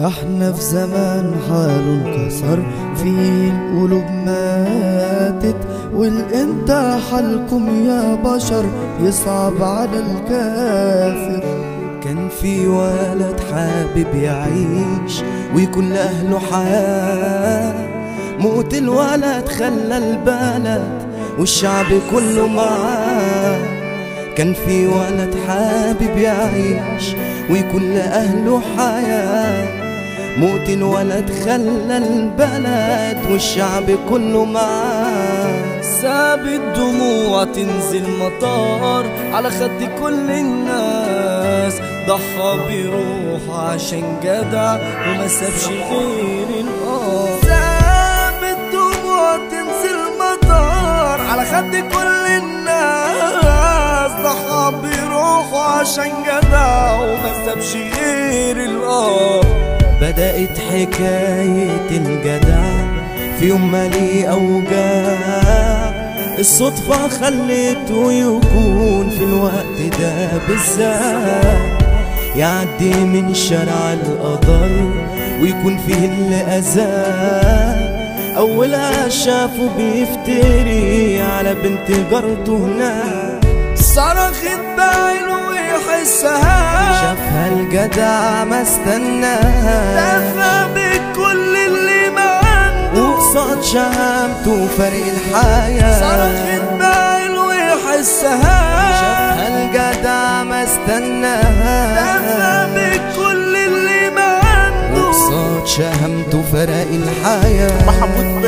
احنا في زمان حاله انكسر فيه القلوب ماتت، والامتى حالكم يا بشر يصعب على الكافر. كان في ولد حابب يعيش ويكون لأهله حياة، موت الولد خلى البلد والشعب كله معاه. كان في ولد حابب يعيش ويكون لأهله حياة، موت الولد خلى البلد والشعب كله معاه. ساب الدموع تنزل مطار على خد كل الناس، ضحى بروحه عشان جدع وما سابش غير القار. ساب الدموع تنزل مطار على خد كل الناس، ضحى بروحه عشان جدع وما سابش غير القار. بدأت حكاية الجدع في يوم ما ليه أوجاع، الصدفة خلته يكون في الوقت ده بالذات، يعدي من شارع القدر ويكون فيه اللي أذاه. أولها شافه بيفتري على بنت جارته هناك، صرخت بعينه ويحسها، شافها الجدع ما استناها، دفع بكل اللي ما عنده وقصاد شهامته فرق الحياة. صرخت بعينه ويحسها، شافها الجدع ما استناها، دفع بكل اللي ما عنده وقصاد شهامته فرق الحياة. محمود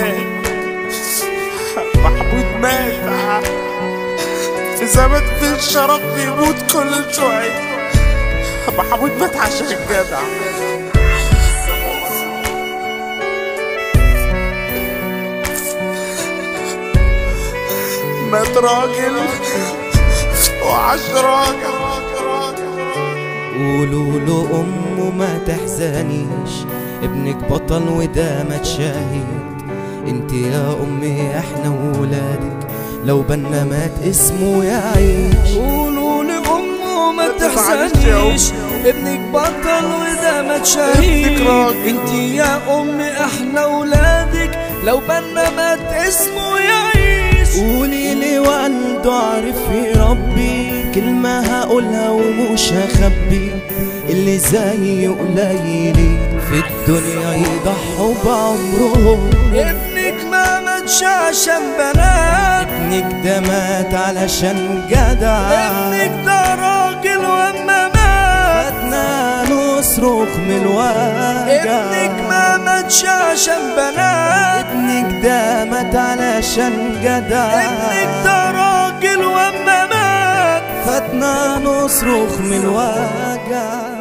مات في زمن في الشرف بيموت كل شوية. محمود مات عشان الجدع. مات راجل وعاش راجل. قولوا له أمه ما تحزنيش، ابنك بطل وده ما تشاهد. انت يا أمي احنا وولادك، لو بنا مات اسمه يعيش. قولوا لأمه ما تحزنيش، ابنك بطل وده ما تشاهيش. انت يا أمي احنا ولادك، لو بنا مات اسمه يعيش. قولي لي والده عارف يربي، كلمة هقولها ومش هخبي، اللي زي قليلين في الدنيا يضحوا بعمرهم. ابنك ما ماتش عشان بنات، ابنك ده مات علشان جدع. ابنك ده راجل واما مات فاتنا نصرخ من الوجع. ابنك ما ماتش عشان بنات، ابنك ده مات علشان جدع. ابنك ده راجل واما مات فاتنا نصرخ من الوجع.